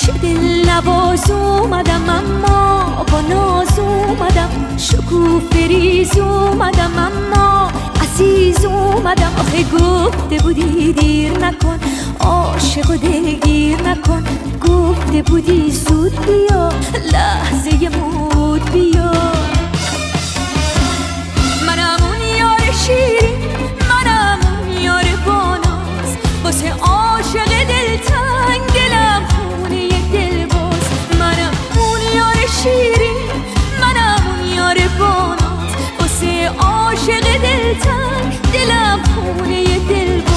چه دل نواز اومدم اما با ناز اومدم، شکوفه ریز اومدم اما عزیز اومدم. آخه گفته بودی دیر نکن، عاشق و دلگیر نکن، گفته بودی زود بیا، لحظه مود بیا. منم اون یار شیرین، منم اون یار باناز، واسه عاشق دلتنگ دلم خونه دلباز. منم اون یار شیرین، منم اون یار باناز، واسه عاشق دلتنگ دلم خونه دلباز.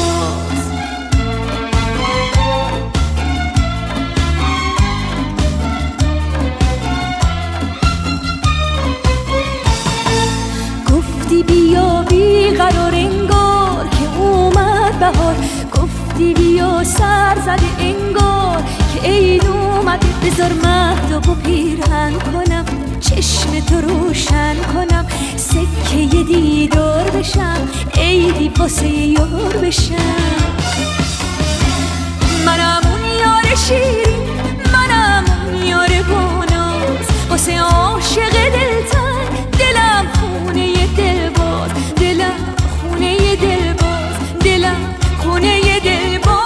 گفتی بیا بیقرار انگار که اومد بهار، گفتی بیا سر زده انگار که عید اومده. بذار مهتاب و پیرهن کنم، چشم تو روشن کنم، سکه دیدار بشم، عیدی واسه یار بشم. منم اون یار شیرین، منم اون یار باناز، واسه عاشق دلتنگ دلم خونه دلباز، دلم خونه دلباز، دلم خونه دلباز.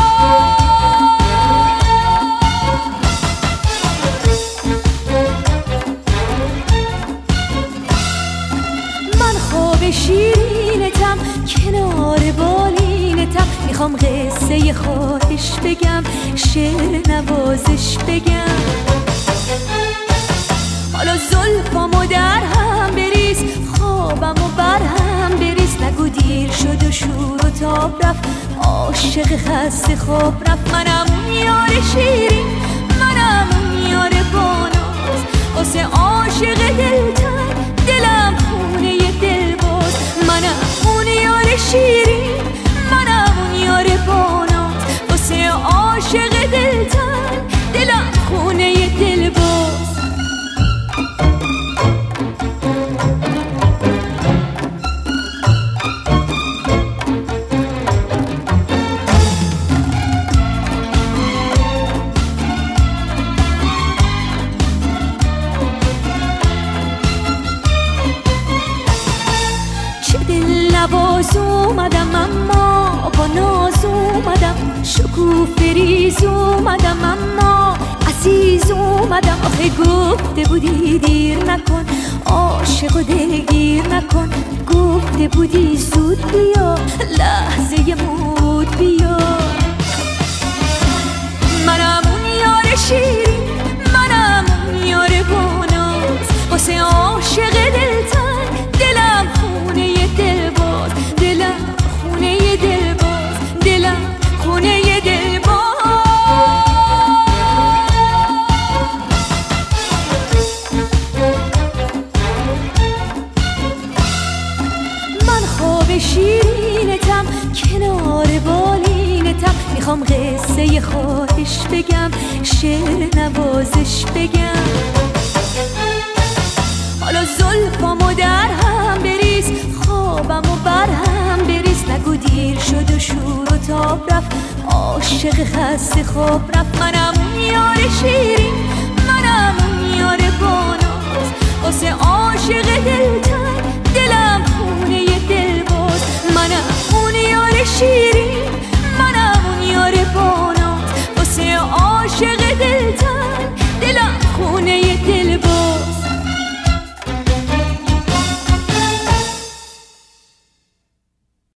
من خواب شیرینتم، کنار بالینتم، میخوام قصه خواهش بگم، شعر نوازش بگم. حالا زلفامو در هم بریز، خوابمو بر هم بریز، نگو دیر شد و شور و تاب رفت، عاشق خسته خواب رفت. منم اون یار شیرین، منم اون یار باناز، واسه عاشق دلتنگ دلم خونه دلباز. منم اون یار شیرین، منم اون یار باناز، واسه عاشق دلتنگ دلم خونه دلباز. نواز اومدم اما با ناز اومدم، شکوفه ریز اومدم اما عزیز اومدم. آخه گفته بودی دیر نکن، عاشق و دلگیر نکن، گفته بودی زود بیا، لحظه مود بیا. منم اون یار شیرین، منم اون یار باناز، واسه عاشق دلتنگ دلم خونه دلباز، دلم خونه دلباز، دلم خونه دلباز. من خواب شیرینتم، کنار بالینتم، میخوام قصه خواهش بگم، شعر نوازش بگم. حالا زلفامو در هم بریز، خوابمو بر هم بریز، نگو دیر شد و شور و تاب رفت، عاشق خسته خواب رفت. منم اون یار شیرین،